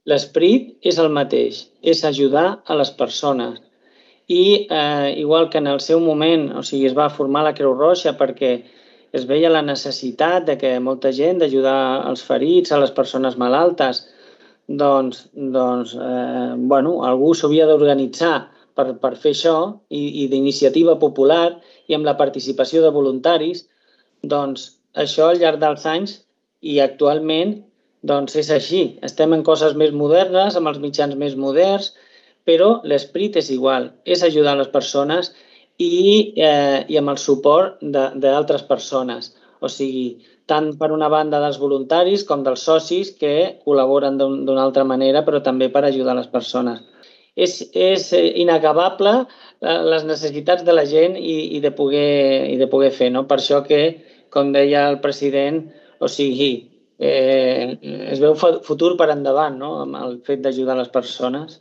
L'esperit és el mateix, és ajudar a les persones. I igual que en el seu moment, o sigui, es va formar la Creu Roja perquè es veia la necessitat de que molta gent d'ajudar als ferits, a les persones malaltes, doncs algú s'havia d'organitzar per fer això i d'iniciativa popular i amb la participació de voluntaris, doncs això al llarg dels anys i actualment doncs és així. Estem en coses més modernes, amb els mitjans més moderns, però l'esperit és igual, és ajudar les persones i amb el suport d'altres persones. O sigui, tant per una banda dels voluntaris com dels socis que col·laboren d'una altra manera, però també per ajudar les persones. És inacabable les necessitats de la gent i de poder fer, no? Per això que, com deia el president, o sigui, es veu futur per endavant, no?, amb el fet d'ajudar les persones.